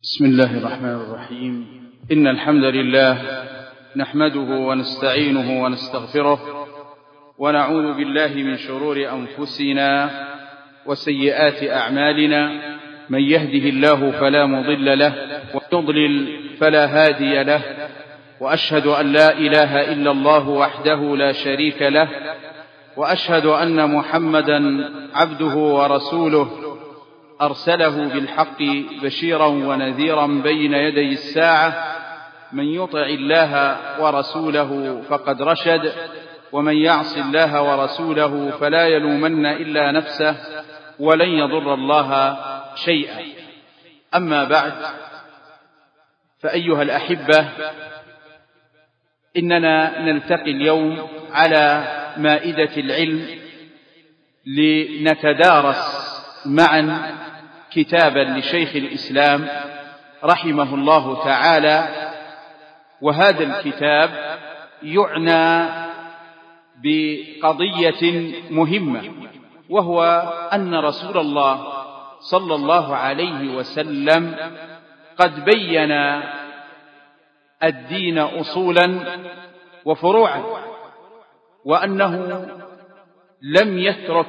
بسم الله الرحمن الرحيم. إن الحمد لله نحمده ونستعينه ونستغفره ونعوذ بالله من شرور أنفسنا وسيئات أعمالنا، من يهده الله فلا مضل له ويضلل فلا هادي له، وأشهد أن لا إله إلا الله وحده لا شريك له، وأشهد أن محمدا عبده ورسوله أرسله بالحق بشيرا ونذيرا بين يدي الساعة، من يطع الله ورسوله فقد رشد، ومن يعص الله ورسوله فلا يلومن إلا نفسه ولن يضر الله شيئا. أما بعد، فأيها الأحبة، إننا نلتقي اليوم على مائدة العلم لنتدارس معا كتابا لشيخ الإسلام رحمه الله تعالى، وهذا الكتاب يعنى بقضية مهمة، وهو أن رسول الله صلى الله عليه وسلم قد بين الدين أصولا وفروعا، وأنه لم يترك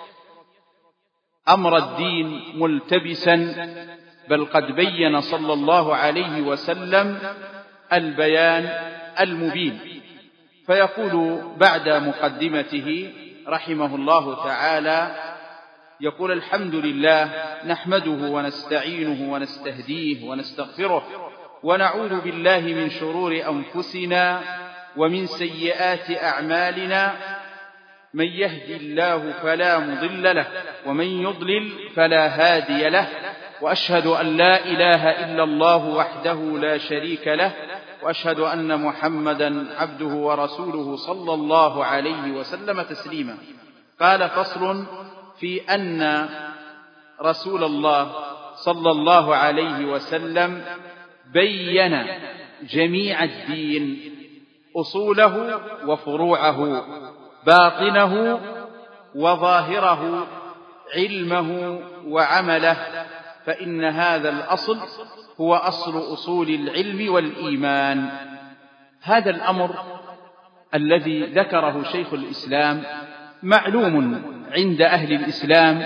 أمر الدين ملتبسا، بل قد بين صلى الله عليه وسلم البيان المبين. فيقول بعد مقدمته رحمه الله تعالى، يقول: الحمد لله نحمده ونستعينه ونستهديه ونستغفره ونعوذ بالله من شرور أنفسنا ومن سيئات أعمالنا، من يهدي الله فلا مضل له ومن يضلل فلا هادي له، وأشهد أن لا إله إلا الله وحده لا شريك له، وأشهد أن محمدا عبده ورسوله صلى الله عليه وسلم تسليما. قال: فصل في أن رسول الله صلى الله عليه وسلم بين جميع الدين، أصوله وفروعه، باطنه وظاهره، علمه وعمله، فإن هذا الأصل هو أصل أصول العلم والإيمان. هذا الأمر الذي ذكره شيخ الإسلام معلوم عند أهل الإسلام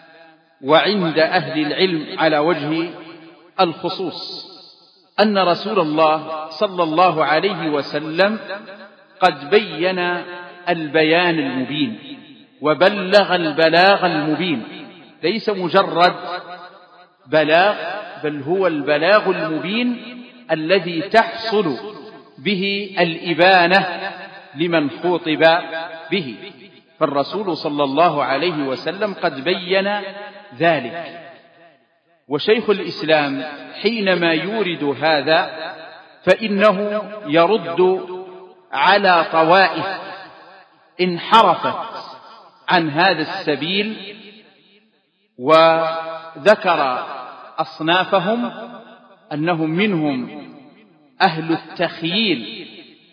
وعند أهل العلم على وجه الخصوص، أن رسول الله صلى الله عليه وسلم قد بين البيان المبين وبلغ البلاغ المبين، ليس مجرد بلاغ، بل هو البلاغ المبين الذي تحصل به الإبانة لمن خوطب به. فالرسول صلى الله عليه وسلم قد بين ذلك. وشيخ الإسلام حينما يورد هذا فإنه يرد على طوائف انحرفت عن هذا السبيل، وذكر أصنافهم أنهم منهم أهل التخييل،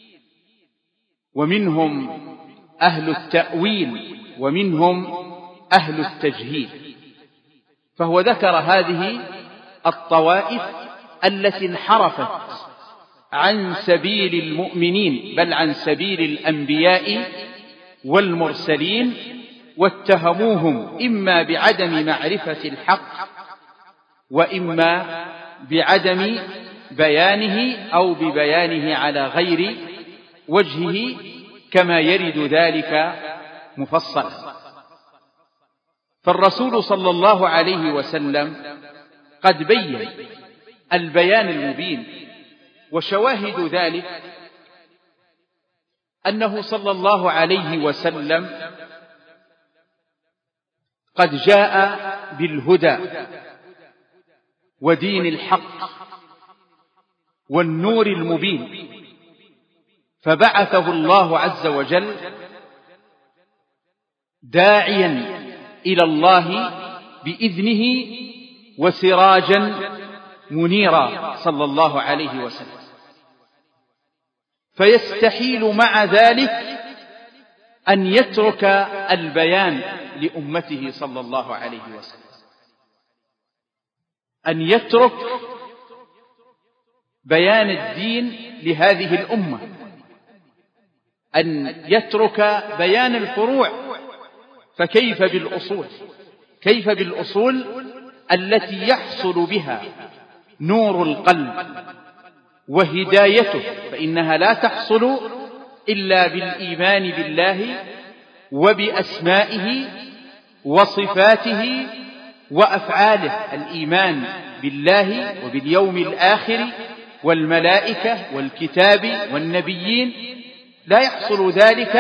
ومنهم أهل التأويل، ومنهم أهل التجهيل. فهو ذكر هذه الطوائف التي انحرفت عن سبيل المؤمنين، بل عن سبيل الأنبياء والمرسلين، واتهموهم إما بعدم معرفة الحق وإما بعدم بيانه أو ببيانه على غير وجهه، كما يرد ذلك مفصلا. فالرسول صلى الله عليه وسلم قد بين البيان المبين، وشواهد ذلك أنه صلى الله عليه وسلم قد جاء بالهدى ودين الحق والنور المبين، فبعثه الله عز وجل داعيا إلى الله بإذنه وسراجا منيرا صلى الله عليه وسلم. فيستحيل مع ذلك أن يترك البيان لأمته صلى الله عليه وسلم، أن يترك بيان الدين لهذه الأمة، أن يترك بيان الفروع. فكيف بالأصول؟ كيف بالأصول التي يحصل بها نور القلب وهدايته؟ فإنها لا تحصل إلا بالإيمان بالله وبأسمائه وصفاته وأفعاله. الإيمان بالله وباليوم الآخر والملائكة والكتاب والنبيين لا يحصل ذلك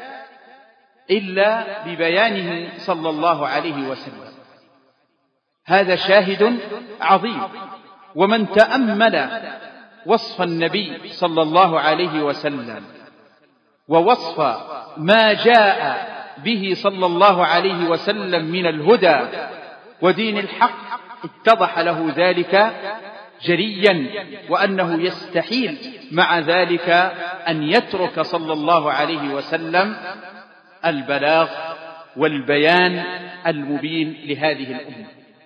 إلا ببيانه صلى الله عليه وسلم. هذا شاهد عظيم. ومن تأمل وصف النبي صلى الله عليه وسلم ووصف ما جاء به صلى الله عليه وسلم من الهدى ودين الحق اتضح له ذلك جليا، وأنه يستحيل مع ذلك أن يترك صلى الله عليه وسلم البلاغ والبيان المبين لهذه الأمة.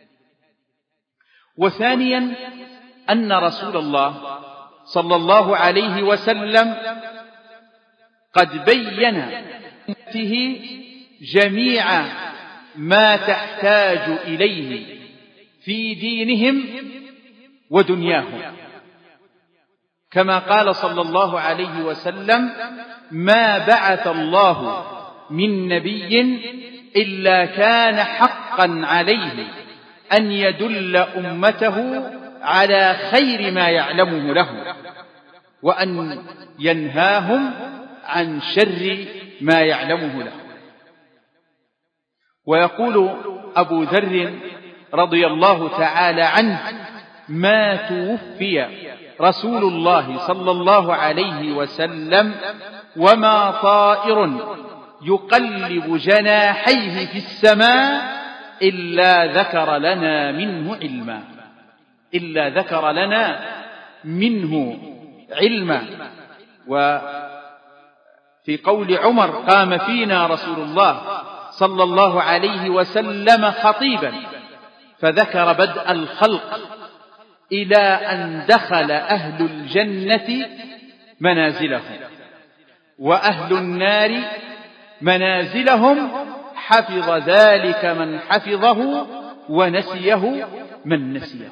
وثانيا أن رسول الله صلى الله عليه وسلم قد بين أمته جميع ما تحتاج إليه في دينهم ودنياهم، كما قال صلى الله عليه وسلم: ما بعث الله من نبي إلا كان حقا عليه أن يدل أمته على خير ما يعلمه له، وأن ينهاهم عن شر ما يعلمه له. ويقول أبو ذر رضي الله تعالى عنه: ما توفي رسول الله صلى الله عليه وسلم وما طائر يقلب جناحيه في السماء إلا ذكر لنا منه علما، إلا ذكر لنا منه علما. وفي قول عمر: قام فينا رسول الله صلى الله عليه وسلم خطيبا فذكر بدء الخلق إلى أن دخل أهل الجنة منازلهم وأهل النار منازلهم، حفظ ذلك من حفظه ونسيه من نسيه.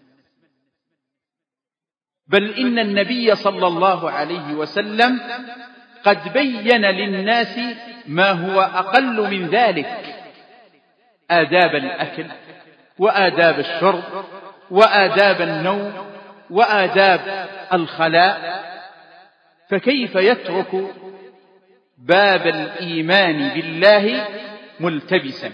بل إن النبي صلى الله عليه وسلم قد بين للناس ما هو أقل من ذلك: آداب الأكل وآداب الشرب وآداب النوم وآداب الخلاء. فكيف يترك باب الإيمان بالله ملتبسا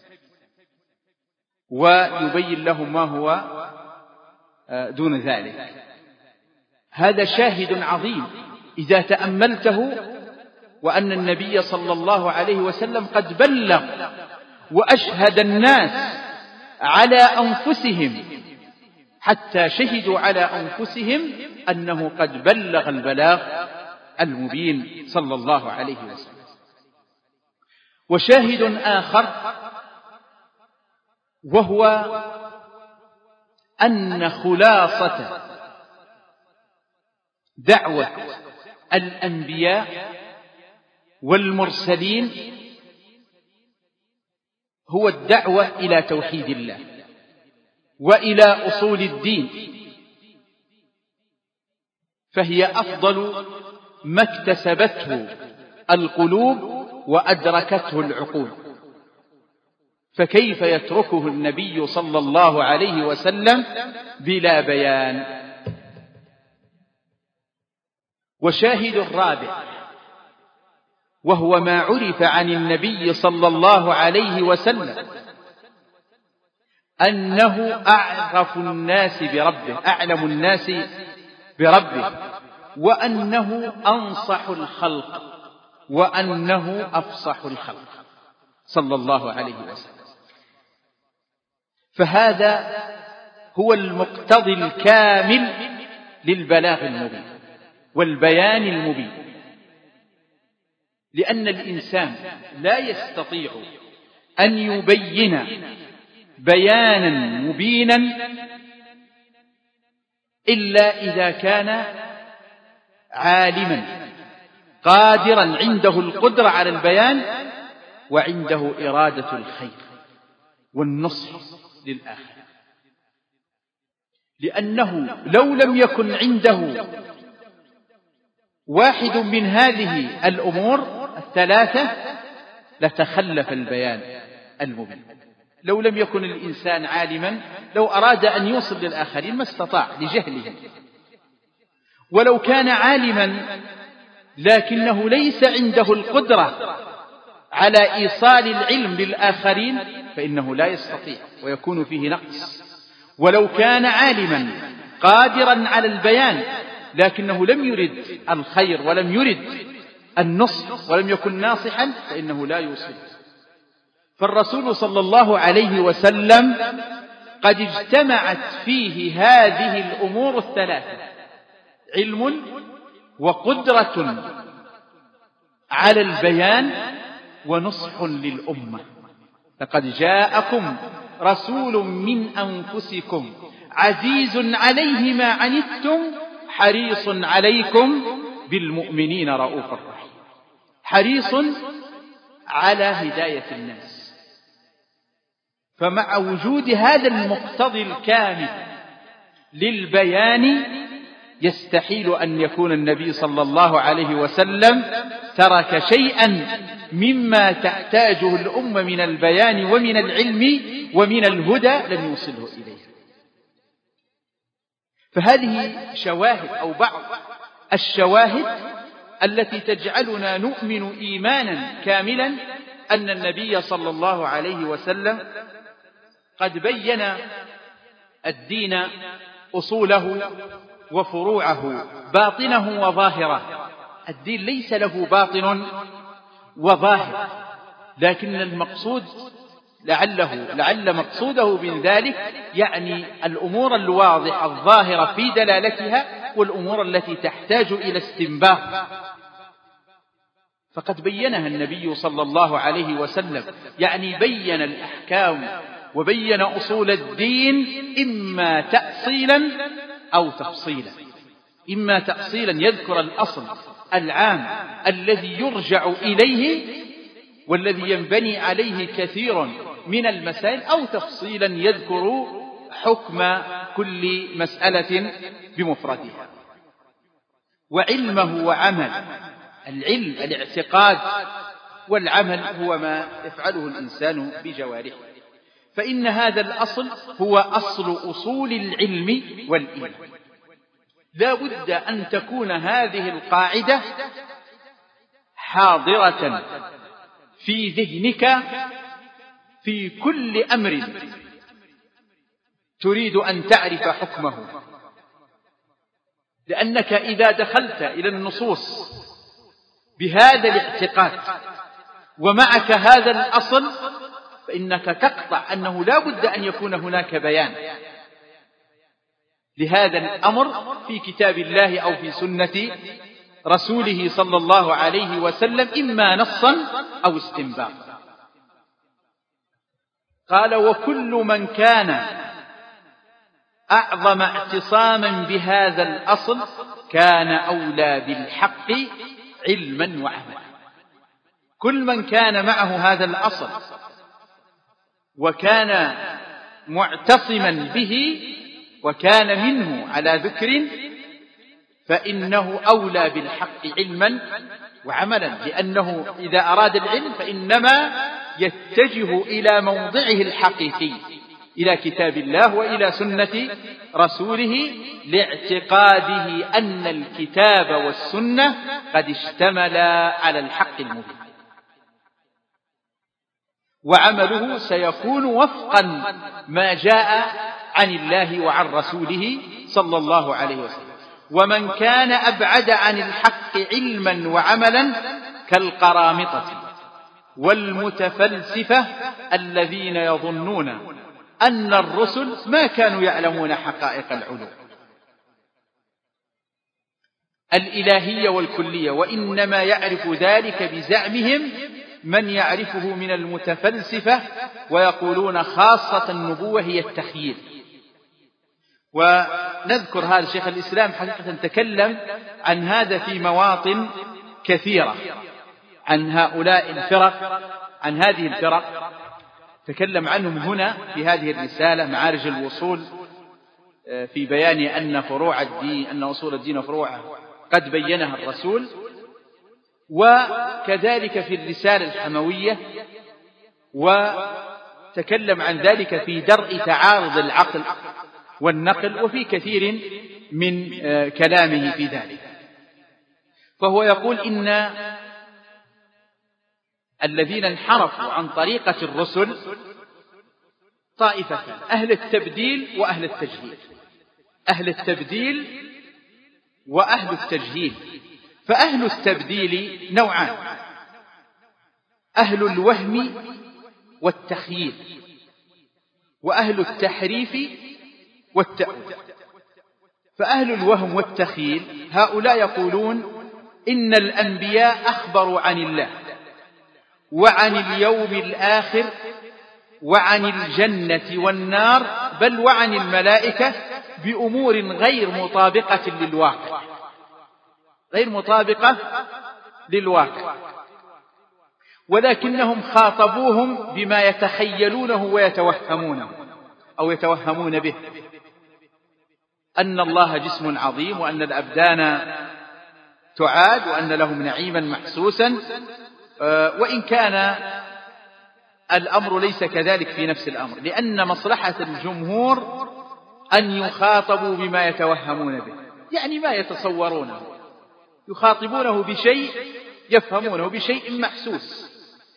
ويبين لهم ما هو دون ذلك؟ هذا شاهد عظيم إذا تأملته، وأن النبي صلى الله عليه وسلم قد بلغ وأشهد الناس على أنفسهم حتى شهدوا على أنفسهم أنه قد بلغ البلاغ المبين صلى الله عليه وسلم. وشاهد آخر وهو أن خلاصة دعوة الأنبياء والمرسلين هو الدعوة إلى توحيد الله وإلى أصول الدين، فهي أفضل ما اكتسبته القلوب وأدركته العقول. فكيف يتركه النبي صلى الله عليه وسلم بلا بيان؟ وشاهد الرابع وهو ما عرف عن النبي صلى الله عليه وسلم أنه أعرف الناس بربه، أعلم الناس بربه، وأنه أنصح الخلق، وأنه أفصح الخلق صلى الله عليه وسلم. فهذا هو المقتضي الكامل للبلاغ المبين والبيان المبين، لأن الإنسان لا يستطيع أن يبين بيانا مبينا إلا إذا كان عالما قادرا عنده القدرة على البيان وعنده إرادة الخير والنصح للآخر، لأنه لو لم يكن عنده واحد من هذه الأمور الثلاثة لتخلف البيان المبين. لو لم يكن الإنسان عالما، لو أراد أن يوصل للآخرين ما استطاع لجهله، ولو كان عالما لكنه ليس عنده القدرة على إيصال العلم للآخرين فإنه لا يستطيع ويكون فيه نقص. ولو كان عالما قادرا على البيان لكنه لم يرد الخير ولم يرد النصح ولم يكن ناصحا فإنه لا يوصل. فالرسول صلى الله عليه وسلم قد اجتمعت فيه هذه الأمور الثلاثة: علم وقدرة على البيان ونصح للأمة. لقد جاءكم رسول من أنفسكم عزيز عليه ما عنتم حريص عليكم بالمؤمنين رؤوف رحيم. حريص على هداية الناس. فمع وجود هذا المقتضي الكامل للبيان يستحيل أن يكون النبي صلى الله عليه وسلم ترك شيئا مما تحتاجه الأمة من البيان ومن العلم ومن الهدى لم يوصله إليه. فهذه شواهد أو بعض الشواهد التي تجعلنا نؤمن إيمانا كاملا أن النبي صلى الله عليه وسلم قد بين الدين أصوله وفروعه باطنه وظاهره. الدين ليس له باطن وظاهر، لكن المقصود لعل مقصوده من ذلك يعني الأمور الواضحة الظاهرة في دلالتها والأمور التي تحتاج إلى استنباط. فقد بينها النبي صلى الله عليه وسلم، يعني بين الأحكام وبين أصول الدين إما تأصيلا أو تفصيلا. إما تأصيلا يذكر الأصل العام الذي يرجع إليه والذي ينبني عليه كثير من المسائل، أو تفصيلا يذكر حكم كل مسألة بمفردها. وعلمه وعمل، العلم الاعتقاد، والعمل هو ما يفعله الإنسان بجوارحه. فإن هذا الأصل هو أصل أصول العلم والإيمان. لا بد أن تكون هذه القاعدة حاضرة في ذهنك في كل أمر تريد أن تعرف حكمه، لأنك إذا دخلت إلى النصوص بهذا الاعتقاد ومعك هذا الأصل فإنك تقطع أنه لا بد أن يكون هناك بيان لهذا الأمر في كتاب الله أو في سنة رسوله صلى الله عليه وسلم، إما نصا أو استنباطا. قال: وكل من كان أعظم اعتصاما بهذا الأصل كان أولى بالحق علما وعملا. كل من كان معه هذا الأصل وكان معتصما به وكان منه على ذكر فإنه أولى بالحق علما وعملا، لأنه إذا أراد العلم فإنما يتجه إلى موضعه الحقيقي، إلى كتاب الله وإلى سنة رسوله، لاعتقاده أن الكتاب والسنة قد اشتملا على الحق المبين. وعمله سيكون وفقا ما جاء عن الله وعن رسوله صلى الله عليه وسلم. ومن كان أبعد عن الحق علما وعملا كالقرامطة والمتفلسفة الذين يظنون أن الرسل ما كانوا يعلمون حقائق العلوم الإلهية والكلية، وإنما يعرف ذلك بزعمهم من يعرفه من المتفلسفة، ويقولون خاصة النبوة هي التخييل. ونذكر هذا شيخ الإسلام حقيقة تكلم عن هذا في مواطن كثيرة، عن هؤلاء الفرق، عن هذه الفرق تكلم عنهم هنا في هذه الرسالة معارج الوصول، في بيان أن فروع الدين، أن أصول الدين وفروعه قد بينها الرسول، وكذلك في الرسالة الحموية، وتكلم عن ذلك في درء تعارض العقل والنقل، وفي كثير من كلامه في ذلك. فهو يقول إن الذين انحرفوا عن طريقة الرسل طائفتان: أهل التبديل وأهل التجهيل. أهل التبديل وأهل التجهيل. فأهل التبديل نوعان: أهل الوهم والتخييل، وأهل التحريف والتأويل. فأهل الوهم والتخييل هؤلاء يقولون إن الأنبياء أخبروا عن الله وعن اليوم الآخر وعن الجنة والنار، بل وعن الملائكة، بأمور غير مطابقة للواقع، غير مطابقة للواقع، ولكنهم خاطبوهم بما يتخيلونه ويتوهمونه أو يتوهمون به، أن الله جسم عظيم، وأن الأبدان تعاد، وأن لهم نعيما محسوسا، وإن كان الأمر ليس كذلك في نفس الأمر، لأن مصلحة الجمهور أن يخاطبوا بما يتوهمون به، يعني ما يتصورونه، يخاطبونه بشيء يفهمونه، بشيء محسوس،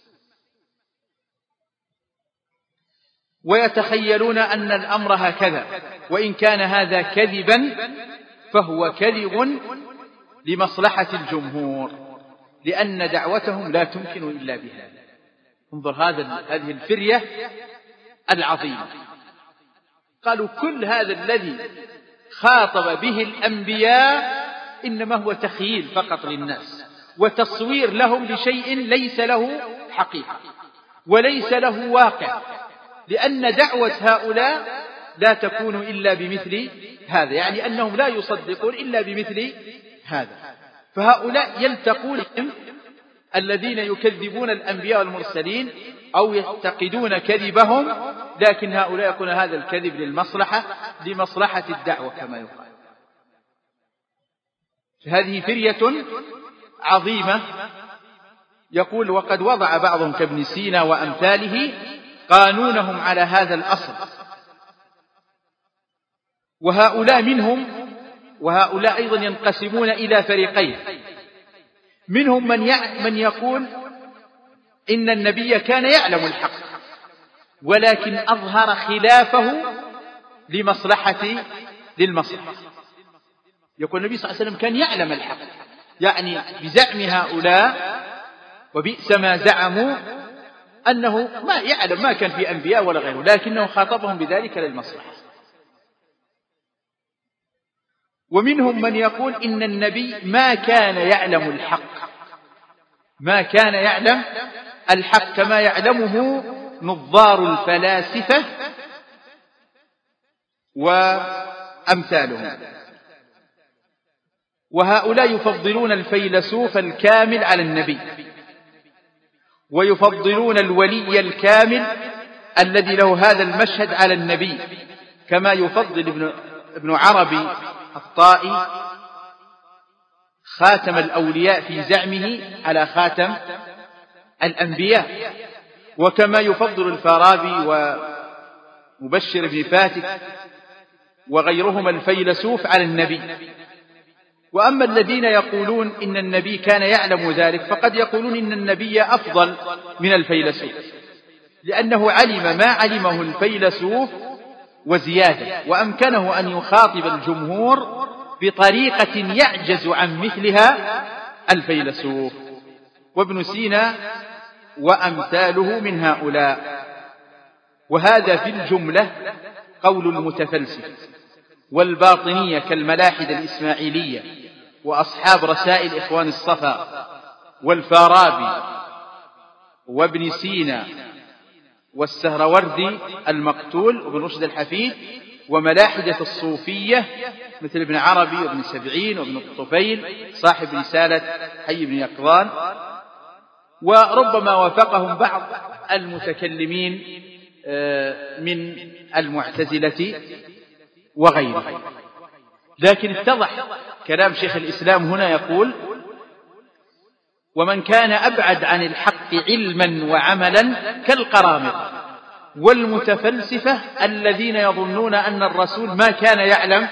ويتخيلون أن الأمر هكذا، وإن كان هذا كذبا فهو كذب لمصلحة الجمهور، لأن دعوتهم لا تمكن إلا بهذا. انظر هذه الفرية العظيمة. قالوا كل هذا الذي خاطب به الأنبياء إنما هو تخييل فقط للناس، وتصوير لهم لشيء ليس له حقيقة وليس له واقع، لأن دعوة هؤلاء لا تكون إلا بمثل هذا، يعني أنهم لا يصدقون إلا بمثل هذا. فهؤلاء يلتقون الذين يكذبون الأنبياء والمرسلين أو يعتقدون كذبهم، لكن هؤلاء يقولون هذا الكذب لمصلحة الدعوة كما يقال. هذه فرية عظيمة. يقول: وقد وضع بعضهم كابن سينا وأمثاله قانونهم على هذا الأصل، وهؤلاء منهم، وهؤلاء أيضا ينقسمون إلى فريقين: منهم من يقول إن النبي كان يعلم الحق ولكن أظهر خلافه للمصلحة. يقول النبي صلى الله عليه وسلم كان يعلم الحق، يعني بزعم هؤلاء وبئس ما زعموا أنه ما يعلم، ما كان في أنبياء ولا غيره، لكنه خاطبهم بذلك للمصلحة. ومنهم من يقول إن النبي ما كان يعلم الحق، ما كان يعلم الحق كما يعلمه نظار الفلاسفة وأمثالهم. وهؤلاء يفضلون الفيلسوف الكامل على النبي، ويفضلون الولي الكامل الذي له هذا المشهد على النبي، كما يفضل ابن عربي الطائي خاتم الأولياء في زعمه على خاتم الأنبياء، وكما يفضل الفارابي ومبشر بن فاتك وغيرهم الفيلسوف على النبي. وأما الذين يقولون إن النبي كان يعلم ذلك فقد يقولون إن النبي أفضل من الفيلسوف، لأنه علم ما علمه الفيلسوف وزيادة، وأمكنه أن يخاطب الجمهور بطريقة يعجز عن مثلها الفيلسوف. وابن سينا وأمثاله من هؤلاء. وهذا في الجملة قول المتفلسف والباطنية كالملاحدة الإسماعيلية وأصحاب رسائل إخوان الصفا والفارابي وابن سينا والسهروردي المقتول وابن رشد الحفيد وملاحدة الصوفية مثل ابن عربي وابن سبعين وابن الطفيل صاحب رسالة حي بن يقظان، وربما وافقهم بعض المتكلمين من المعتزلة وغيره. لكن اتضح كلام شيخ الإسلام هنا يقول: ومن كان أبعد عن الحق علما وعملا كالقرامطة والمتفلسفة الذين يظنون أن الرسول ما كان يعلم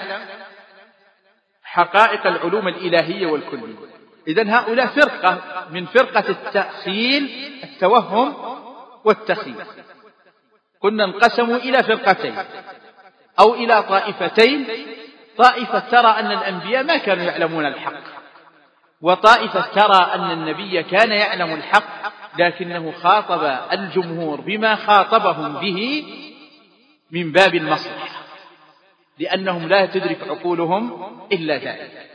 حقائق العلوم الإلهية والكلية. إذن هؤلاء فرقة من فرقة التأخيل، التوهم والتخيل. كنا انقسموا إلى فرقتين أو إلى طائفتين: طائفة ترى أن الأنبياء ما كانوا يعلمون الحق، وطائفة ترى أن النبي كان يعلم الحق لكنه خاطب الجمهور بما خاطبهم به من باب المصلحة، لأنهم لا تدرك عقولهم إلا ذلك.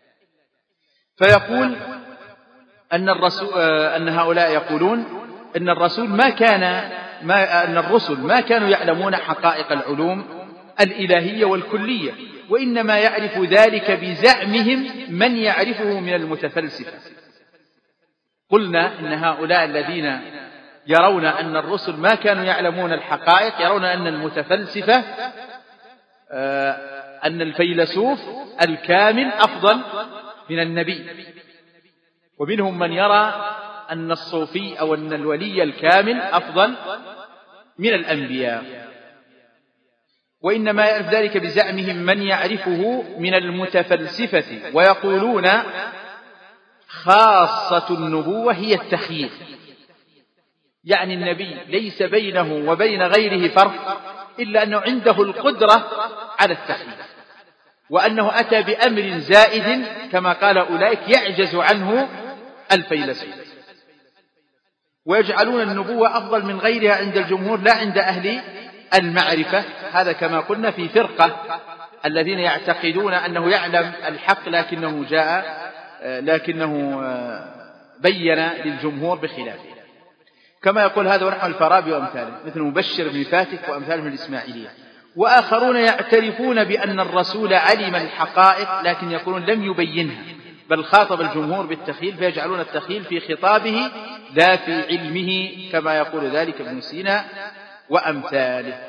فيقول أن هؤلاء يقولون أن الرسول أن الرسل ما كانوا يعلمون حقائق العلوم الإلهية والكلية، وإنما يعرف ذلك بزعمهم من يعرفه من المتفلسفة. قلنا إن هؤلاء الذين يرون أن الرسل ما كانوا يعلمون الحقائق يرون أن المتفلسفة أن الفيلسوف الكامل أفضل من النبي، ومنهم من يرى أن الصوفي أو أن الولي الكامل أفضل من الأنبياء، وإنما يعرف ذلك بزعمهم من يعرفه من المتفلسفة. ويقولون خاصة النبوة هي التخيير، يعني النبي ليس بينه وبين غيره فرق إلا أنه عنده القدرة على التخيير، وأنه أتى بأمر زائد كما قال أولئك يعجز عنه الفيلسوف. ويجعلون النبوة أفضل من غيرها عند الجمهور لا عند أهل المعرفة. هذا كما قلنا في فرقة الذين يعتقدون أنه يعلم الحق لكنه بين للجمهور بخلافه، كما يقول هذا ونحو الفارابي وأمثاله مثل مبشر بن فاتك وأمثاله من الإسماعيلية. وآخرون يعترفون بأن الرسول علم الحقائق لكن يقولون لم يبينها، بل خاطب الجمهور بالتخيل، فيجعلون التخيل في خطابه لا في علمه، كما يقول ذلك ابن سينا وأمثاله.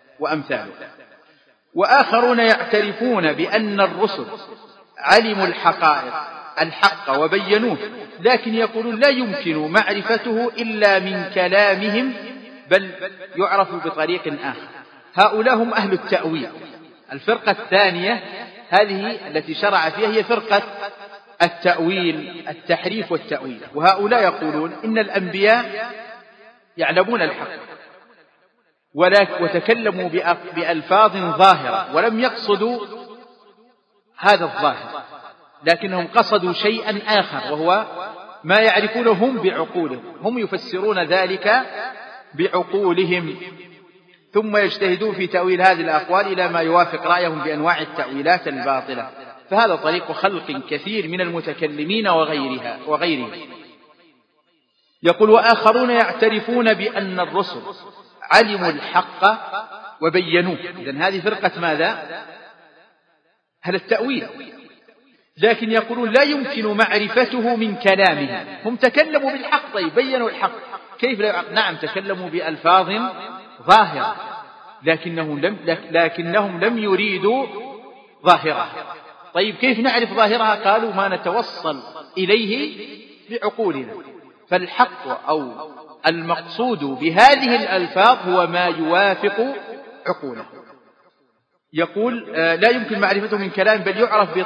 وآخرون يعترفون بأن الرسل علموا الحق وبينوه، لكن يقولون لا يمكن معرفته إلا من كلامهم، بل يعرف بطريق آخر. هؤلاء هم أهل التأويل. الفرقة الثانية هذه التي شرع فيها هي فرقة التأويل، التحريف والتأويل. وهؤلاء يقولون إن الأنبياء يعلمون الحق وتكلموا بألفاظ ظاهرة ولم يقصدوا هذا الظاهر، لكنهم قصدوا شيئا آخر وهو ما يعرفونه هم بعقولهم، هم يفسرون ذلك بعقولهم، ثم يجتهدون في تأويل هذه الأقوال إلى ما يوافق رأيهم بأنواع التأويلات الباطلة. فهذا طريق خلق كثير من المتكلمين وغيرهم. يقول وآخرون يعترفون بأن الرسل علموا الحق وبينوه. إذن هذه فرقة ماذا؟ هل التأويل، لكن يقولون لا يمكن معرفته من كلامهم. هم تكلموا بالحق، طيب بينوا الحق، كيف لا يعرف؟ نعم تكلموا بألفاظ ظاهرة لكنهم لم يريدوا ظاهرها. طيب كيف نعرف ظاهرها؟ قالوا ما نتوصل إليه بعقولنا. فالحق أو المقصود بهذه الألفاظ هو ما يوافق عقوله. يقول لا يمكن معرفته من كلام بل يعرف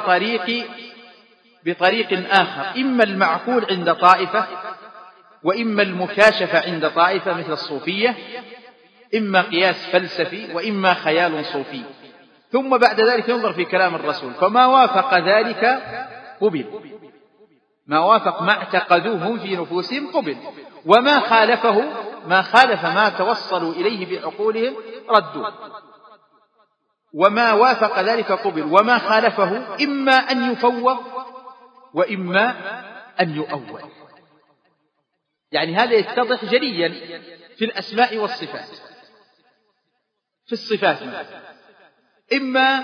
بطريق آخر، إما المعقول عند طائفة وإما المكاشفة عند طائفة مثل الصوفية، إما قياس فلسفي وإما خيال صوفي. ثم بعد ذلك ينظر في كلام الرسول، فما وافق ذلك قبل، ما وافق ما اعتقدوه في نفوسهم قبل، وما خالفه ما خالف ما توصلوا إليه بعقولهم ردوه. وما وافق ذلك قبل، وما خالفه إما أن يفوض وإما أن يؤول. يعني هذا يتضح جليا في الأسماء والصفات. في الصفات إما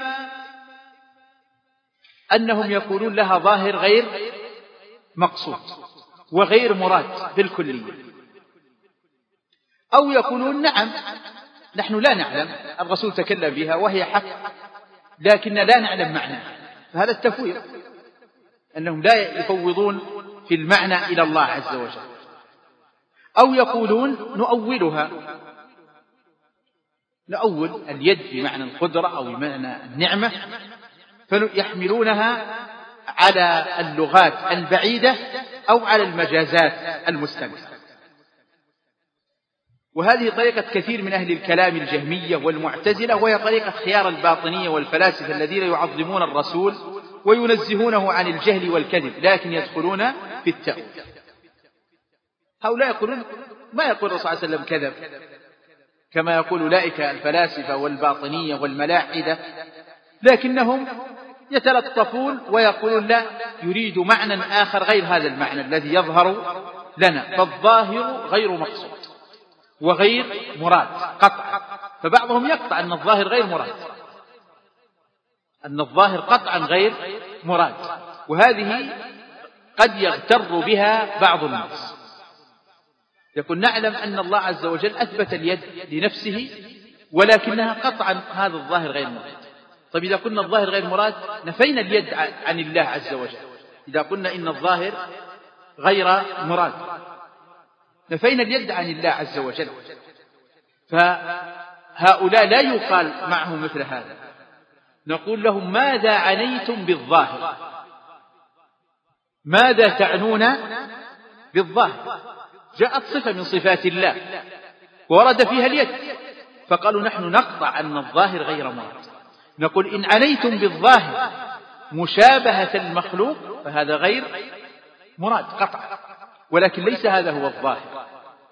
أنهم يقولون لها ظاهر غير مقصود وغير مراد بالكلية، أو يقولون نعم نحن لا نعلم، الرسول تكلم بها وهي حق لكن لا نعلم معناها، فهذا التفويض، أنهم لا يفوضون في المعنى إلى الله عز وجل. أو يقولون نؤولها، نؤول اليد بمعنى القدرة أو بمعنى النعمة، فيحملونها على اللغات البعيدة أو على المجازات المستنكرة. وهذه طريقة كثير من أهل الكلام الجهمية والمعتزلة، وهي طريقة خيار الباطنية والفلاسفة الذين يعظمون الرسول وينزهونه عن الجهل والكذب لكن يدخلون في التأويل. هؤلاء يقولون ما يقول الرسول صلى الله عليه وسلم كذب كما يقول أولئك الفلاسفة والباطنية والملاحدة، لكنهم يتلطفون ويقولون لا، يريد معنى آخر غير هذا المعنى الذي يظهر لنا، فالظاهر غير مقصود وغير مراد قطعا. فبعضهم يقطع أن الظاهر غير مراد، أن الظاهر قطعا غير مراد، وهذه قد يغتر بها بعض الناس. يقول نعلم أن الله عز وجل أثبت اليد لنفسه ولكنها قطعا هذا الظاهر غير مراد. طيب إذا قلنا الظاهر غير مراد نفينا اليد عن الله عز وجل، إذا قلنا إن الظاهر غير مراد نفينا اليد عن الله عز وجل. فهؤلاء لا يقال معهم مثل هذا، نقول لهم ماذا عنيتم بالظاهر؟ ماذا تعنون بالظاهر؟ جاءت صفة من صفات الله ورد فيها اليد، فقالوا نحن نقطع أن الظاهر غير مراد. نقول إن عنيتم بالظاهر مشابهة المخلوق فهذا غير مراد قطعا، ولكن ليس هذا هو الظاهر،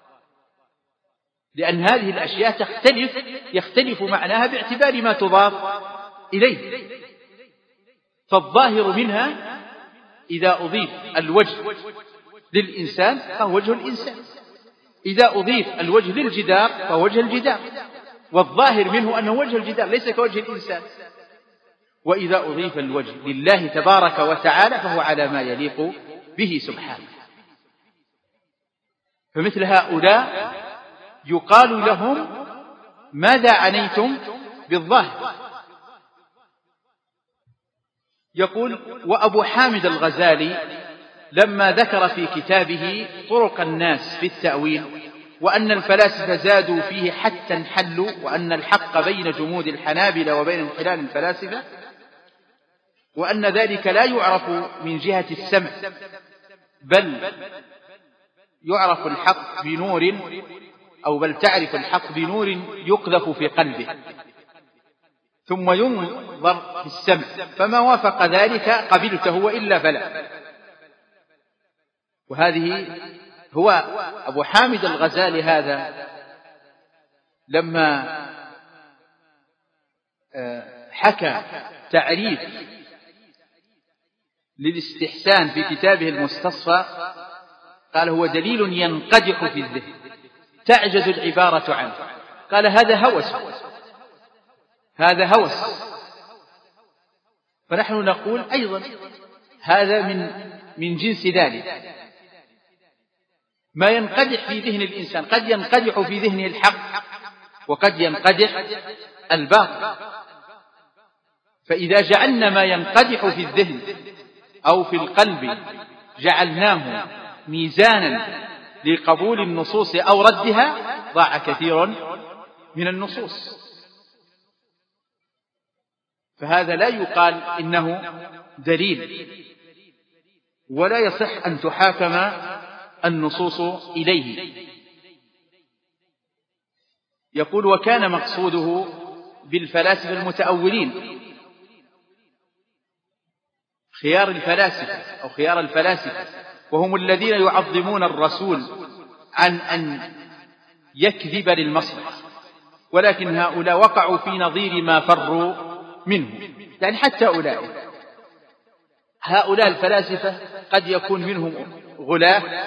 لأن هذه الأشياء يختلف معناها باعتبار ما تضاف إليه. فالظاهر منها إذا أضيف الوجه للإنسان فهو وجه الإنسان، إذا أضيف الوجه للجدار فهو وجه الجدار، والظاهر منه أنه وجه الجدار ليس كوجه الإنسان. وإذا أضيف الوجه لله تبارك وتعالى فهو على ما يليق به سبحانه. فمثل هؤلاء يقال لهم ماذا عنيتم بالظاهر؟ يقول وأبو حامد الغزالي لما ذكر في كتابه طرق الناس في التأويل وأن الفلاسفة زادوا فيه حتى انحلوا، وأن الحق بين جمود الحنابلة وبين انحلال الفلاسفة، وأن ذلك لا يعرف من جهة السمع بل يعرف الحق بنور، أو بل تعرف الحق بنور يقذف في قلبه ثم ينظر في السمع، فما وافق ذلك قبلته وإلا فلا. وهذه هو أبو حامد الغزالي هذا لما حكى تعريف للاستحسان في كتابه المستصفى قال هو دليل ينقدح في الذهن تعجز العبارة عنه. قال هذا هوس، هذا هوس. فنحن نقول أيضا هذا من جنس ذلك، ما ينقدح في ذهن الإنسان قد ينقدح في ذهنه الحق وقد ينقدح الباطل. فإذا جعلنا ما ينقدح في الذهن أو في القلب جعلناه ميزانا لقبول النصوص أو ردها ضاع كثير من النصوص. فهذا لا يقال إنه دليل، ولا يصح أن تحاكم النصوص إليه. يقول وكان مقصوده بالفلاسفة المتأولين خيار الفلاسفة أو خيار الفلاسفة، وهم الذين يعظمون الرسول عن أن يكذب للمصلحة، ولكن هؤلاء وقعوا في نظير ما فروا منه. يعني حتى هؤلاء الفلاسفة قد يكون منهم غلاة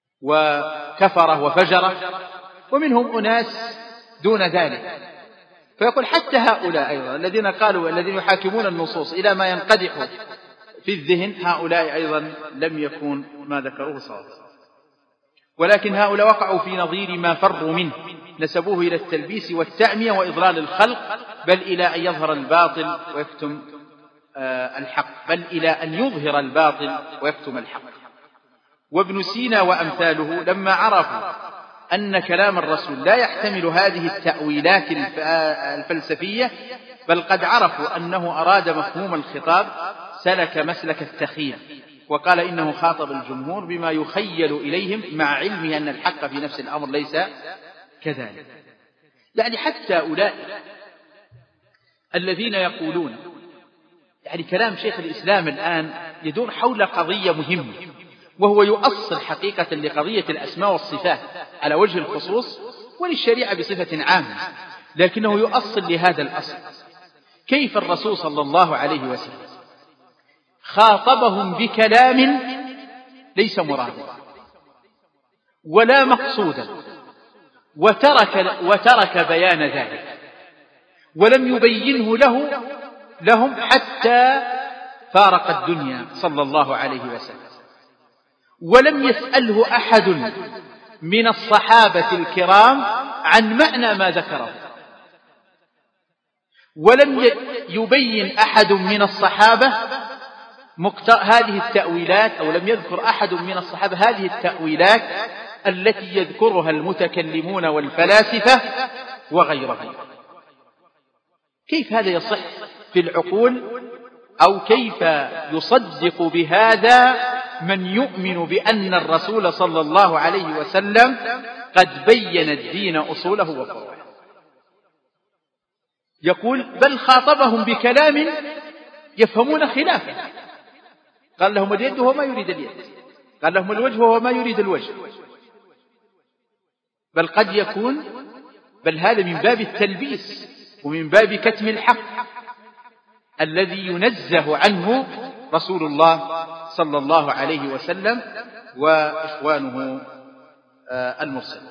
وكفرة وفجرة، ومنهم أناس دون ذلك، فيقول حتى هؤلاء أيضا الذين قالوا الذين يحاكمون النصوص إلى ما ينقدح في الذهن، هؤلاء أيضا لم يكن ما ذكروه صواب، ولكن هؤلاء وقعوا في نظير ما فروا منه، نسبوه إلى التلبيس والتعمية وإضلال الخلق، بل إلى أن يظهر الباطل ويكتم الحق، بل إلى أن يظهر الباطل ويكتم الحق. وابن سينا وأمثاله لما عرفوا أن كلام الرسول لا يحتمل هذه التأويلات الفلسفية، بل قد عرفوا أنه أراد مفهوم الخطاب، سلك مسلك التخيير، وقال إنه خاطب الجمهور بما يخيل إليهم مع علمه أن الحق في نفس الأمر ليس كذلك. يعني حتى أولئك الذين يقولون، يعني كلام شيخ الإسلام الآن يدور حول قضية مهمة، وهو يؤصل حقيقة لقضية الأسماء والصفات على وجه الخصوص وللشريعة بصفة عامة، لكنه يؤصل لهذا الأصل. كيف الرسول صلى الله عليه وسلم خاطبهم بكلام ليس مرادا ولا مقصودا، وترك بيان ذلك، ولم يبينه لهم حتى فارق الدنيا صلى الله عليه وسلم، ولم يسأله أحد من الصحابة الكرام عن معنى ما ذكره، ولم يبين أحد من الصحابة هذه التأويلات، أو لم يذكر أحد من الصحابة هذه التأويلات التي يذكرها المتكلمون والفلاسفة وغيرهم. كيف هذا يصح في العقول؟ أو كيف يصدق بهذا من يؤمن بأن الرسول صلى الله عليه وسلم قد بين الدين أصوله وفروعه؟ يقول بل خاطبهم بكلام يفهمون خلافه، قال لهم اليد وهو ما يريد اليد، قال لهم الوجه وهو ما يريد الوجه، بل قد يكون هذا من باب التلبيس ومن باب كتم الحق الذي ينزه عنه رسول الله صلى الله عليه وسلم وإخوانه المرسلين.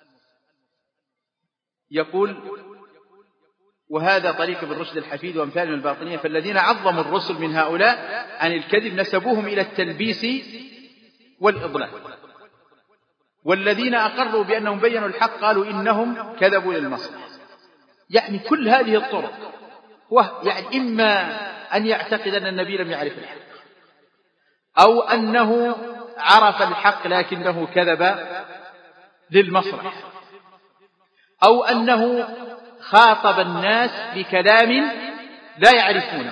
يقول وهذا طريق ابن رشد الحفيد وأمثال من الباطنية، فالذين عظموا الرسل من هؤلاء عن الكذب نسبوهم إلى التلبيس والإضلال، والذين أقروا بأنهم بينوا الحق قالوا إنهم كذبوا للمصلحة. يعني كل هذه الطرق، يعني إما أن يعتقد أن النبي لم يعرف الحق، أو أنه عرف الحق لكنه كذب للمصلحة، أو أنه خاطب الناس بكلام لا يعرفونه.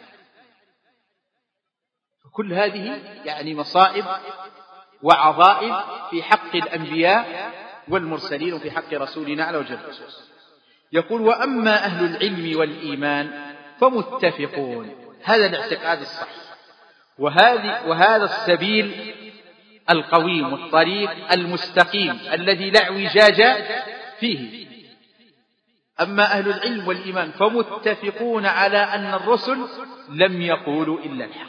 كل هذه يعني مصائب وعظائم في حق الأنبياء والمرسلين وفي حق رسولنا على وجه الخصوص. يقول وأما أهل العلم والإيمان فمتفقون، هذا الاعتقاد الصحيح، وهذا السبيل القويم والطريق المستقيم الذي لا اعوجاج فيه. أما أهل العلم والإيمان فمتفقون على أن الرسل لم يقولوا إلا الحق،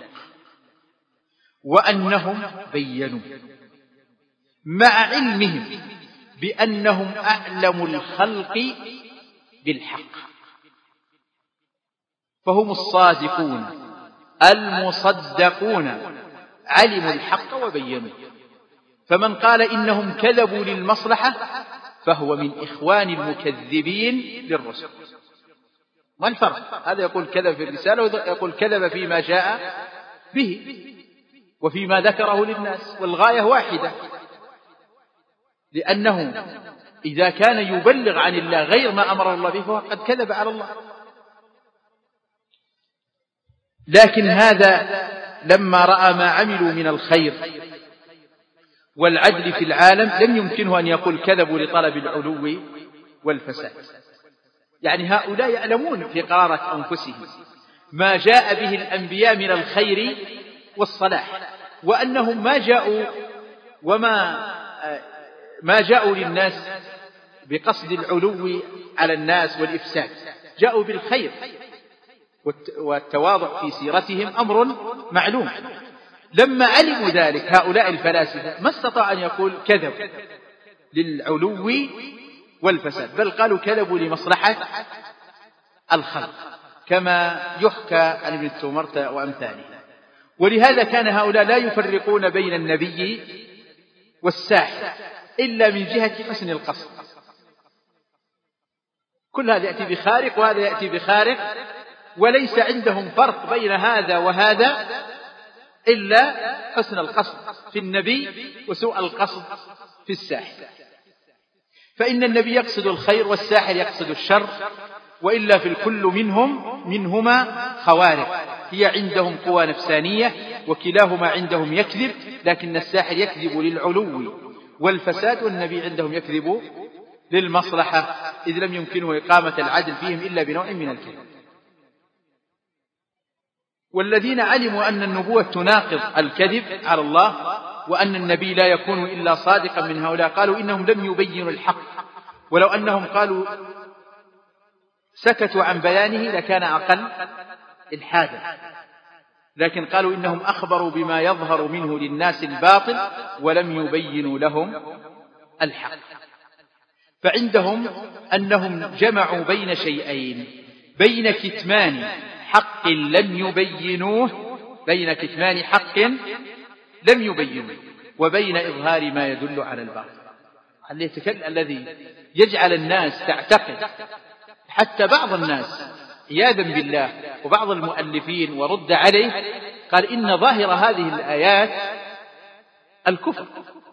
وأنهم بينوا مع علمهم بأنهم أعلم الخلق بالحق، فهم الصادقون المصدقون، علموا الحق وبينوا. فمن قال إنهم كذبوا للمصلحة فهو من إخوان المكذبين للرسل. ما الفرق؟ هذا يقول كذب في الرسالة ويقول كذب فيما جاء به وفيما ذكره للناس، والغاية واحدة، لأنه إذا كان يبلغ عن الله غير ما أمر الله به فهو قد كذب على الله. لكن هذا لما رأى ما عملوا من الخير والعدل في العالم لم يمكنه أن يقول كذبوا لطلب العلو والفساد. يعني هؤلاء يعلمون في قرارة أنفسهم ما جاء به الأنبياء من الخير والصلاح، وأنهم ما جاءوا للناس بقصد العلو على الناس والإفساد، جاءوا بالخير، والتواضع في سيرتهم أمر معلوم. لما علموا ذلك هؤلاء الفلاسفة ما استطاع أن يقول كذب للعلو والفساد، بل قالوا كذبوا لمصلحة الخلق كما يحكى عن ابن التومرة وأمثاله. ولهذا كان هؤلاء لا يفرقون بين النبي والساحر إلا من جهة حسن القصد. كل هذا يأتي بخارق وهذا يأتي بخارق، وليس عندهم فرق بين هذا وهذا إلا حسن القصد في النبي وسوء القصد في الساحر. فإن النبي يقصد الخير والساحر يقصد الشر، وإلا في الكل منهما خوارق، هي عندهم قوى نفسانية وكلاهما عندهم يكذب، لكن الساحر يكذب للعلو والفساد، والنبي عندهم يكذب للمصلحة، إذ لم يمكنه إقامة العدل فيهم إلا بنوع من الكذب. والذين علموا أن النبوة تناقض الكذب على الله وأن النبي لا يكون إلا صادقا من هؤلاء قالوا إنهم لم يبينوا الحق، ولو أنهم قالوا سكتوا عن بيانه لكان أقل إلحادا، لكن قالوا إنهم أخبروا بما يظهر منه للناس الباطل ولم يبينوا لهم الحق. فعندهم أنهم جمعوا بين شيئين، بين كتمان حق لم يبينوه، بين كتمان حق لم يبينوه وبين إظهار ما يدل على الباطل. الذي يجعل الناس تعتقد، حتى بعض الناس عياذا بالله وبعض المؤلفين ورد عليه قال إن ظاهر هذه الآيات الكفر،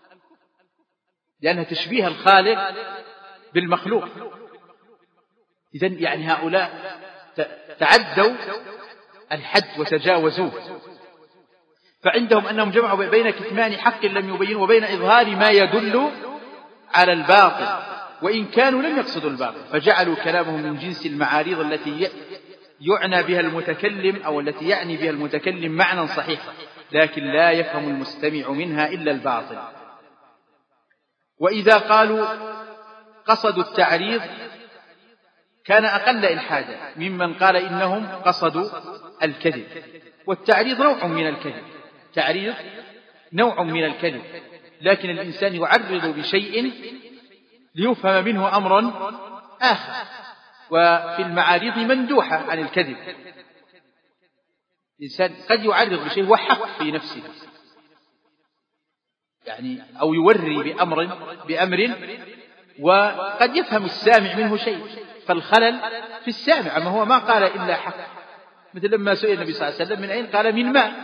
لأنها تشبيه الخالق بالمخلوق. إذن يعني هؤلاء تعدوا الحد وتجاوزوه. فعندهم أنهم جمعوا بين كتمان حق لم يبينوا وبين إظهار ما يدل على الباطل، وإن كانوا لم يقصدوا الباطل، فجعلوا كلامهم من جنس المعاريض التي يعنى بها المتكلم أو التي يعني بها المتكلم معنى صحيحا، لكن لا يفهم المستمع منها إلا الباطل. وإذا قالوا قصدوا التعريض كان أقل إلحادا ممن قال إنهم قصدوا الكذب، والتعريض نوع من الكذب، تعريض نوع من الكذب، لكن الإنسان يعرض بشيء ليفهم منه أمر آخر، وفي المعارض مندوحة عن الكذب. الإنسان قد يعرض بشيء هو حق في نفسه، يعني أو يوري بأمر وقد يفهم السامع منه شيء، فالخلل في السامع، أما هو ما قال إلا حق. مثل لما سئل النبي صلى الله عليه وسلم من أين؟ قال من ماء،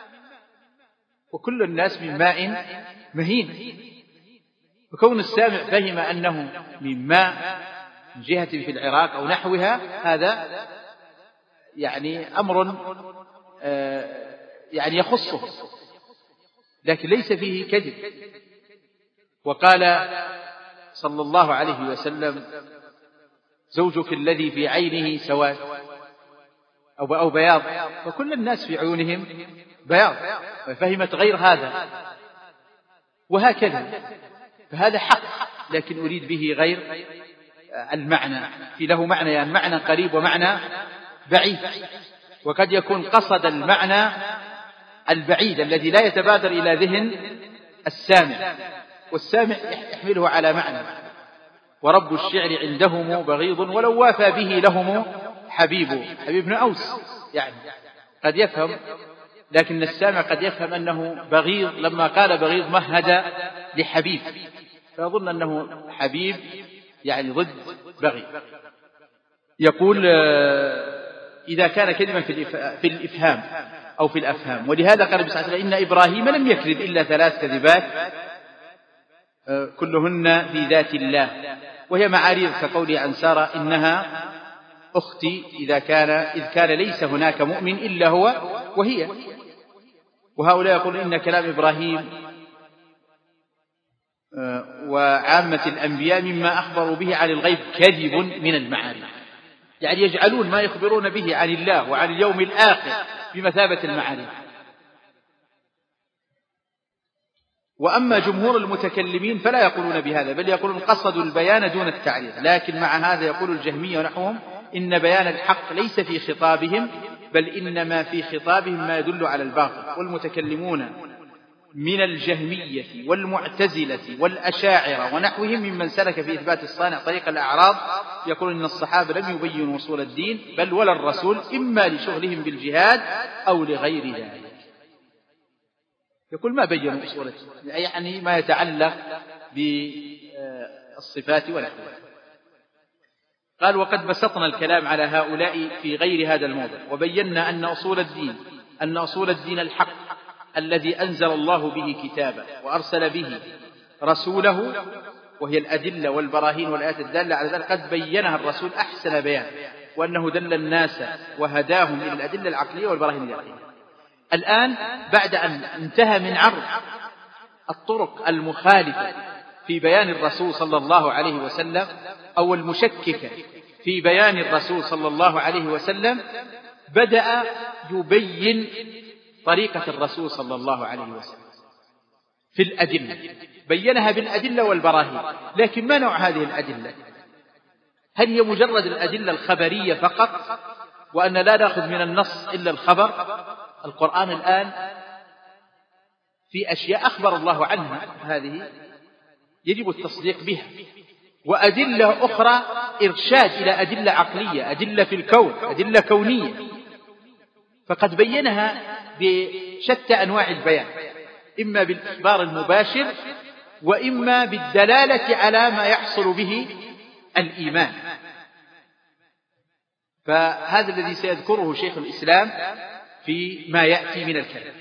وكل الناس من ماء مهين، وكون السامع فهم أنه من ماء من جهة في العراق أو نحوها هذا يعني أمر يعني يخصه، لكن ليس فيه كذب. وقال صلى الله عليه وسلم زوجك الذي في عينه سواد أو بياض، وكل الناس في عيونهم بياض، ففهمت غير هذا، وهكذا. فهذا حق لكن أريد به غير المعنى، في له معنى، يعني معنى قريب ومعنى بعيد، وقد يكون قصد المعنى البعيد الذي لا يتبادر إلى ذهن السامع، والسامع يحمله على معنى. ورب الشعر عندهم بغيض ولو وافى به لهم حبيب بن أوس، يعني قد يفهم، لكن السامع قد يفهم أنه بغيض، لما قال بغيض مهد لحبيب، فيظن أنه حبيب يعني ضد بغيض. يقول إذا كان كذبا في الإفهام أو في الأفهام. ولهذا قال النبي صلى الله عليه وسلم إن إبراهيم لم يكذب إلا 3 كذبات كلهن في ذات الله، وهي معاريض كقوله عن سارة إنها أختي إذ كان ليس هناك مؤمن إلا هو وهي. وهؤلاء يقولون إن كلام إبراهيم وعامة الأنبياء مما أخبروا به عن الغيب كذب من المعاريض، يعني يجعلون ما يخبرون به عن الله وعن اليوم الآخر بمثابة المعاريض. وأما جمهور المتكلمين فلا يقولون بهذا، بل يقولون قصدوا البيان دون التعريض. لكن مع هذا يقول الجهمية ونحوهم إن بيان الحق ليس في خطابهم، بل إنما في خطابهم ما يدل على الباطل. والمتكلمون من الجهمية والمعتزلة والأشاعرة ونحوهم ممن سلك في إثبات الصانع طريق الأعراض يقول إن الصحابة لم يبينوا أصول الدين بل ولا الرسول إما لشغلهم بالجهاد أو لغير ذلك. يقول ما بينوا أصول الدين يعني ما يتعلق بالصفات ونحوها. قال وقد بسطنا الكلام على هؤلاء في غير هذا الموضع وبينا أن أصول الدين الحق الذي أنزل الله به كتابه وأرسل به رسوله وهي الأدلة والبراهين والآيات الدالة على ذلك قد بينها الرسول أحسن بيان وأنه دل الناس وهداهم إلى الأدلة العقلية والبراهين اليقينية. الآن بعد أن انتهى من عرض الطرق المخالفة في بيان الرسول صلى الله عليه وسلم أو المشككة في بيان الرسول صلى الله عليه وسلم بدأ يبين طريقة الرسول صلى الله عليه وسلم في الأدلة، بينها بالأدلة والبراهين. لكن ما نوع هذه الأدلة؟ هل هي مجرد الأدلة الخبرية فقط وأن لا نأخذ من النص إلا الخبر؟ القرآن الآن في أشياء أخبر الله عنها هذه يجب التصديق بها، وأدلة أخرى إرشاد إلى أدلة عقلية، أدلة في الكون، أدلة كونية، فقد بينها بشتى أنواع البيان، إما بالإخبار المباشر وإما بالدلالة على ما يحصل به الإيمان. فهذا الذي سيذكره شيخ الإسلام في ما يأتي من الكلام.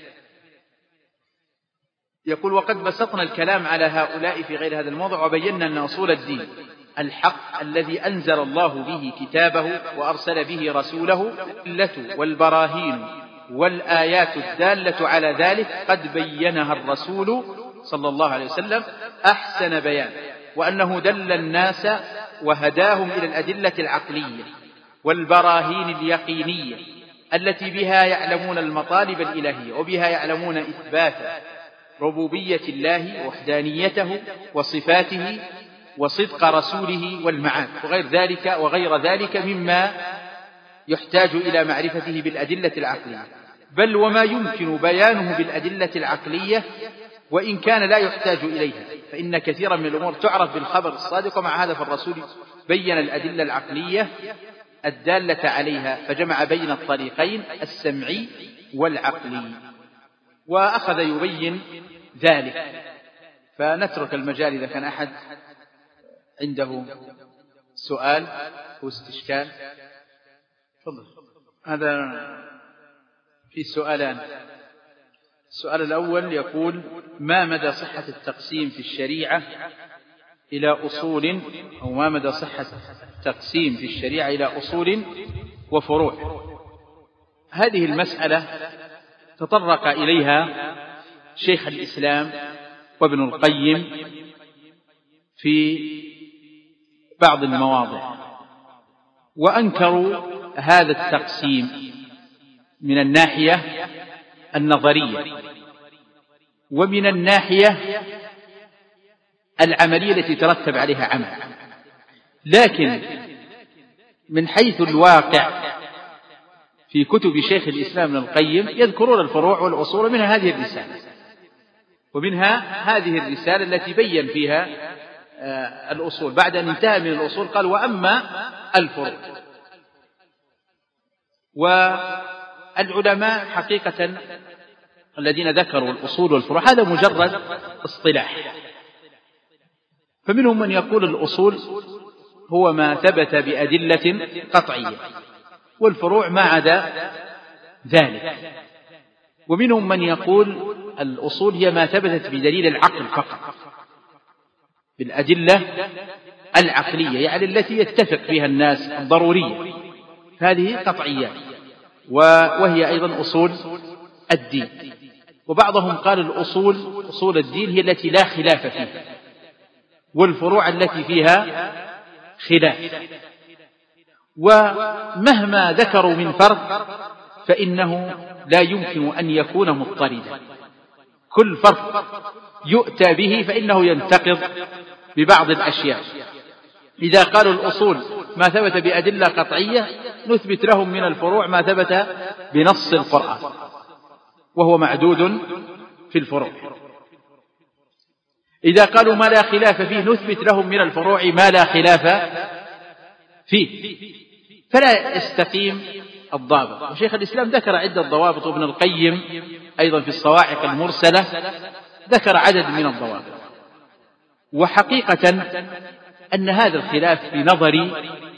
يقول وقد بسطنا الكلام على هؤلاء في غير هذا الموضع وبينا أن أصول الدين الحق الذي أنزل الله به كتابه وأرسل به رسوله الأدلة والبراهين والآيات الدالة على ذلك قد بينها الرسول صلى الله عليه وسلم أحسن بيان، وأنه دل الناس وهداهم إلى الأدلة العقلية والبراهين اليقينية التي بها يعلمون المطالب الإلهية وبها يعلمون إثبات ربوبية الله ووحدانيته وصفاته وصدق رسوله والمعاد وغير ذلك مما يحتاج إلى معرفته بالأدلة العقلية، بل وما يمكن بيانه بالأدلة العقلية وإن كان لا يحتاج إليها، فإن كثيرا من الأمور تعرف بالخبر الصادق، ومع هذا فالرسول بين الأدلة العقلية الدالة عليها فجمع بين الطريقين السمعي والعقلي وأخذ يبين ذلك. فنترك المجال إذا كان أحد عنده سؤال أو استشكال. تفضل. هذا في سؤالان. السؤال الأول يقول ما مدى صحة التقسيم في الشريعة إلى أصول، أو ما مدى صحة التقسيم في الشريعة إلى أصول وفروع؟ هذه المسألة تطرق إليها شيخ الإسلام وابن القيم في بعض المواضع، وأنكروا هذا التقسيم من الناحية النظرية ومن الناحية العملية التي ترتب عليها عمل، لكن من حيث الواقع في كتب شيخ الإسلام ابن القيم يذكرون الفروع والأصول، منها هذه الرسالة، ومنها هذه الرسالة التي بين فيها الأصول. بعد أن انتهى من الأصول قال وأما الفروع. والعلماء حقيقة الذين ذكروا الأصول والفروع هذا مجرد اصطلاح، فمنهم من يقول الأصول هو ما ثبت بأدلة قطعية، والفروع ما عدا ذلك، ومنهم من يقول الأصول هي ما ثبتت بدليل العقل فقط، بالأدلة العقلية يعني التي يتفق فيها الناس الضرورية، هذه قطعيات، وهي أيضا أصول الدين. وبعضهم قال الأصول أصول الدين هي التي لا خلاف فيها، والفروع التي فيها خلاف. ومهما ذكروا من فرق فإنه لا يمكن أن يكون مضطردا، كل فرق يؤتى به فإنه ينتقض ببعض الأشياء. إذا قالوا الأصول ما ثبت بأدلة قطعية نثبت لهم من الفروع ما ثبت بنص القرآن، وهو معدود في الفروع. إذا قالوا ما لا خلاف فيه نثبت لهم من الفروع ما لا خلاف فيه، فلا يستقيم الضابط. وشيخ الإسلام ذكر عدة ضوابط، وابن القيم أيضا في الصواعق المرسلة ذكر عدد من الضوابط. وحقيقة أن هذا الخلاف بنظري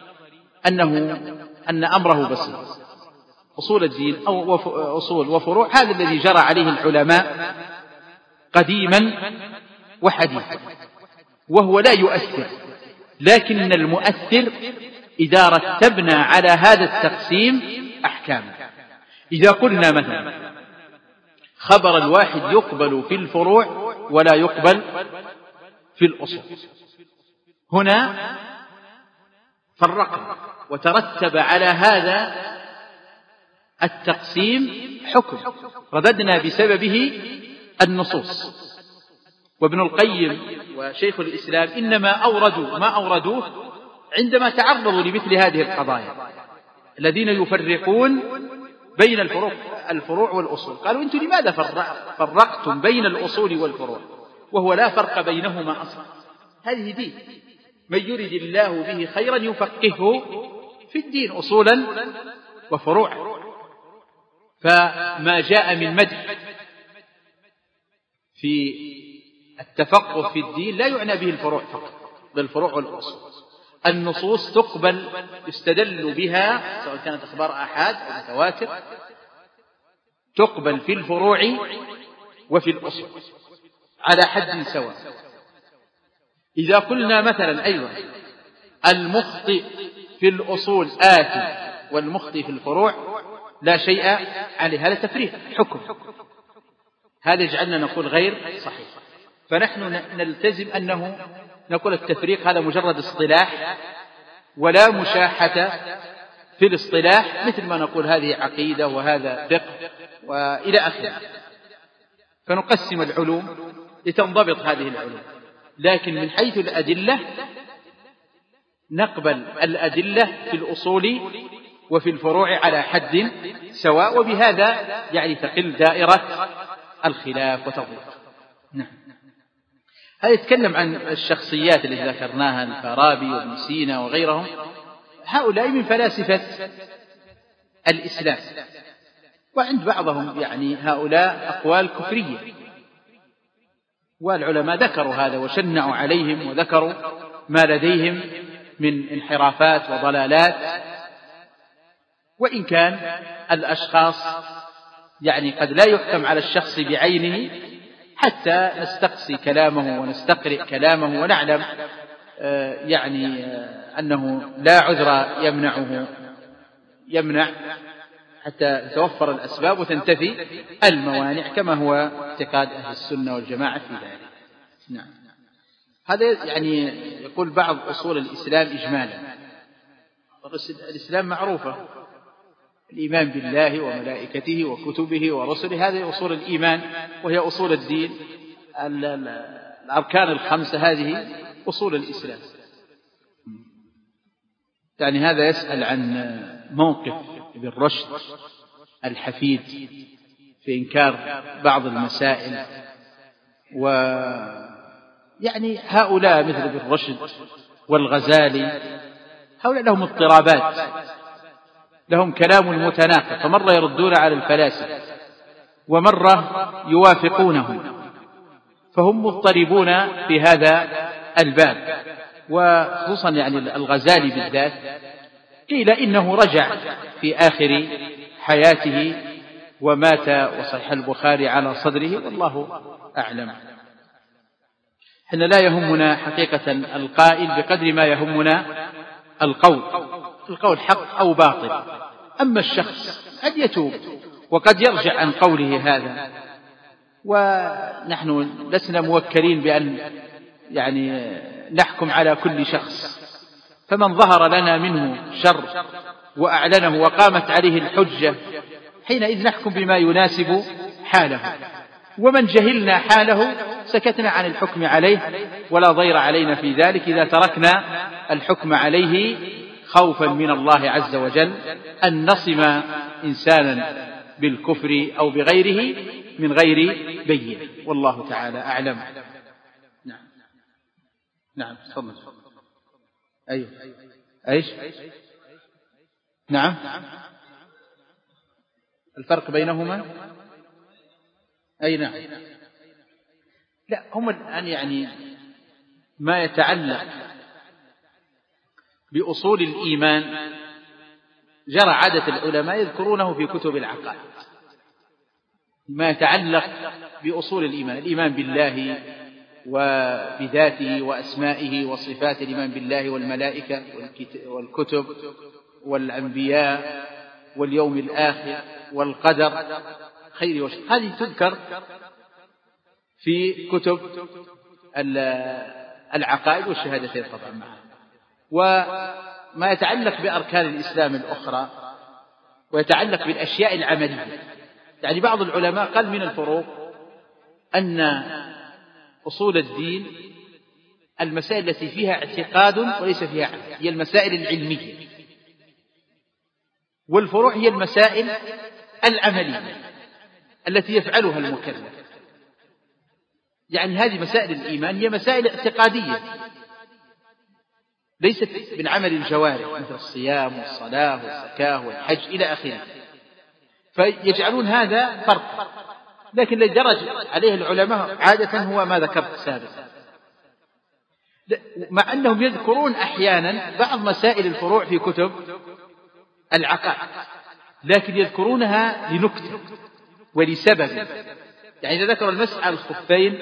أن أمره بسيط. أصول الدين أو أصول وفروع هذا الذي جرى عليه العلماء قديما وحديثا، وهو لا يؤثر، لكن المؤثر إذا رتبنا على هذا التقسيم أحكام. إذا قلنا مثلا خبر الواحد يقبل في الفروع ولا يقبل في الأصول، هنا فرقنا وترتب على هذا التقسيم حكم رددنا بسببه النصوص. وابن القيم وشيخ الإسلام إنما أوردوا ما أوردوه عندما تعرضوا لمثل هذه القضايا، الذين يفرقون بين الفروع والأصول. قالوا أنتم لماذا فرقتم بين الأصول والفروع وهو لا فرق بينهما أصلا؟ هذه دين، من يرد الله به خيرا يفقهه في الدين، أصولا وفروعا. فما جاء من مدح في التفقه في الدين لا يعنى به الفروع فقط، بل الفروع والأصول. النصوص تقبل يستدل بها سواء كانت أخبار آحاد أو متواتر، تقبل في الفروع وفي الأصول على حد سواء. إذا قلنا مثلا أيضا المخطئ في الأصول آثم والمخطئ في الفروع لا شيء عليه، هذا تفريق حكم، هذا يجعلنا نقول غير صحيح. فنحن نلتزم أنه نقول التفريق هذا مجرد اصطلاح ولا مشاحة في الاصطلاح، مثل ما نقول هذه عقيدة وهذا فقه وإلى آخره. فنقسم العلوم لتنضبط هذه العلوم، لكن من حيث الأدلة نقبل الأدلة في الأصول وفي الفروع على حد سواء، وبهذا يعني تقل دائرة الخلاف وتضيق. نعم. هذا يتكلم عن الشخصيات التي ذكرناها، الفارابي وابن سينا وغيرهم، هؤلاء من فلاسفة الإسلام، وعند بعضهم يعني هؤلاء أقوال كفرية، والعلماء ذكروا هذا وشنعوا عليهم وذكروا ما لديهم من انحرافات وضلالات. وإن كان الأشخاص يعني قد لا يحكم على الشخص بعينه حتى نستقصي كلامه ونستقرئ كلامه ونعلم يعني أنه لا عذر يمنع حتى تتوفر الأسباب وتنتفي الموانع، كما هو اعتقاد أهل السنة والجماعة في ذلك. نعم. هذا يعني يقول بعض أصول الإسلام إجمالا. الإسلام معروفة، الإيمان بالله وملائكته وكتبه ورسله، هذه أصول الإيمان وهي أصول الدين. الأركان الخمسة هذه أصول الإسلام. يعني هذا يسأل عن موقف ابن رشد الحفيد في إنكار بعض المسائل، ويعني هؤلاء مثل ابن رشد والغزالي هؤلاء لهم اضطرابات، لهم كلام متناقض، فمرة يردون على الفلاسفة ومرة يوافقونهم، فهم مضطربون في هذا الباب. وخصوصا يعني الغزالي بالذات قيل إنه رجع في آخر حياته ومات وصحيح البخاري على صدره، والله أعلم. حنا لا يهمنا حقيقة القائل بقدر ما يهمنا القول حق أو باطل. أما الشخص قد يتوب وقد يرجع عن قوله هذا، ونحن لسنا موكلين بأن يعني نحكم على كل شخص، فمن ظهر لنا منه شر وأعلنه وقامت عليه الحجة حينئذ نحكم بما يناسب حاله، ومن جهلنا حاله سكتنا عن الحكم عليه، ولا ضير علينا في ذلك إذا تركنا الحكم عليه خوفا من الله عز وجل أن نصم إنسانا بالكفر أو بغيره من غير بين، والله تعالى أعلم. نعم. نعم تفضل. أيوه أيش؟ نعم الفرق بينهما أي نعم. لا هم الآن يعني ما يتعلق بأصول الإيمان جرى عادة العلماء يذكرونه في كتب العقائد. ما يتعلق بأصول الإيمان، الإيمان بالله وبذاته وأسمائه وصفاته، الإيمان بالله والملائكة والكتب والأنبياء واليوم الآخر والقدر خير وشر، هذه تذكر في كتب العقائد والشهادتين طبعا معها. وما يتعلق بأركان الإسلام الأخرى ويتعلق بالأشياء العملية، يعني بعض العلماء قال من الفروق أن أصول الدين المسائل التي فيها اعتقاد وليس فيها عمل هي المسائل العلمية، والفروع هي المسائل العملية التي يفعلها المكلف. يعني هذه مسائل الإيمان هي مسائل اعتقادية ليست من عمل الجوارح مثل الصيام والصلاة والزكاة والحج إلى آخره، فيجعلون هذا فرق. لكن الذي درج عليه العلماء عادة هو ما ذكرت سابقا، مع أنهم يذكرون أحيانا بعض مسائل الفروع في كتب العقائد، لكن يذكرونها لنكتة ولسبب. يعني إذا ذكر المسح على الخفين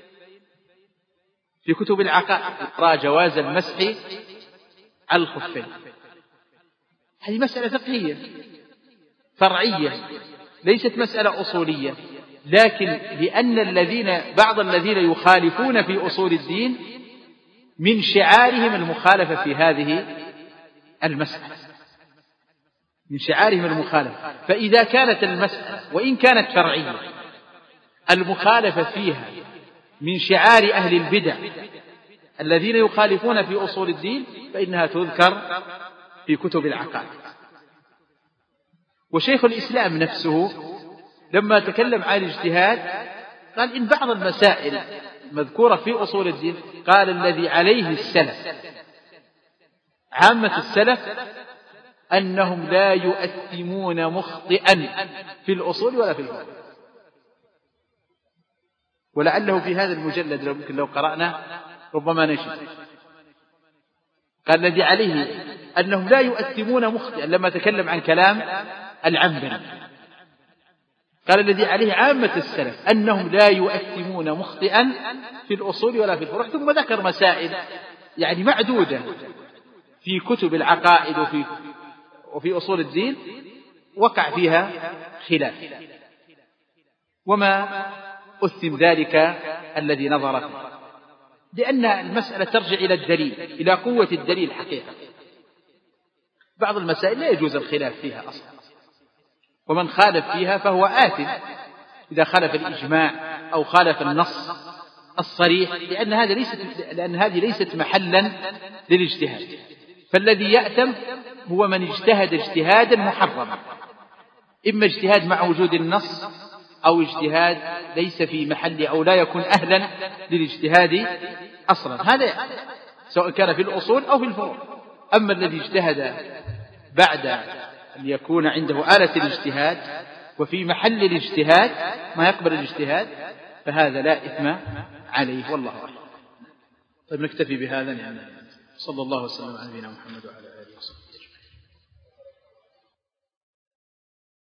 في كتب العقائد يقرأ جواز المسح على الخفين، هذه مسألة فقهية فرعية ليست مسألة أصولية، لكن لأن بعض الذين يخالفون في أصول الدين من شعارهم المخالفة في هذه المسألة، من شعارهم المخالفة. فإذا كانت المسألة وإن كانت فرعية المخالفة فيها من شعار أهل البدع الذين يخالفون في أصول الدين فإنها تذكر في كتب العقائد. وشيخ الإسلام نفسه لما تكلم عن الاجتهاد قال إن بعض المسائل مذكورة في أصول الدين قال الذي عليه السلف عامة السلف أنهم لا يؤثمون مخطئا في الأصول ولا في الفروع. ولعله في هذا المجلد لو قرأنا ربما نجد قال الذي عليه أنهم لا يؤثمون مخطئا لما تكلم عن كلام العنبري، قال الذي عليه عامة السلف أنهم لا يؤثمون مخطئا في الأصول ولا في الفروع. ثم ذكر مسائل يعني معدودة في كتب العقائد وفي أصول الدين وقع فيها خلاف، وما أثم ذلك الذي نظر فيه، لأن المسألة ترجع إلى الدليل، إلى قوة الدليل حقيقة. بعض المسائل لا يجوز الخلاف فيها أصلا، ومن خالف فيها فهو آثم إذا خالف الإجماع أو خالف النص الصريح، لأن هذه ليست محلا للاجتهاد. فالذي يأثم هو من اجتهد اجتهادا محرما، إما اجتهاد مع وجود النص أو اجتهاد ليس في محل أو لا يكون أهلا للاجتهاد أصلا، هذا سواء كان في الأصول أو في الفروع. أما الذي اجتهد بعد أن يكون عنده آلة الاجتهاد وفي محل الاجتهاد ما يقبل الاجتهاد فهذا لا إثم عليه، والله أعلم. طيب نكتفي بهذا، يعني صلى الله وسلم على نبينا محمد وعلى آله.